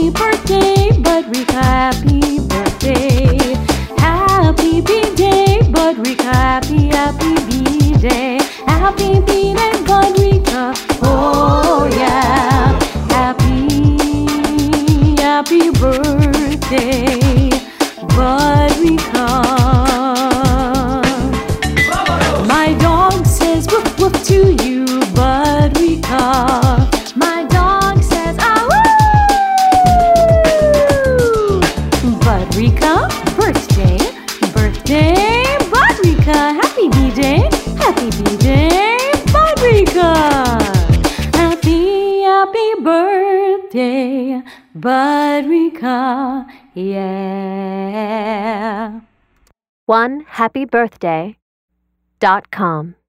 Happy birthday, Budrika, happy birthday. Happy B-Day, Budrika, happy B-Day. Happy B-Day, Budrika, oh yeah. Happy birthday, Budrika. My dog says woof woof to you, Budrika. My dog says ah woo. Budrika, birthday, Budrika. Happy B-Day, Budrika. Happy birthday, Budrika, yeah. OneHappyBirthday.com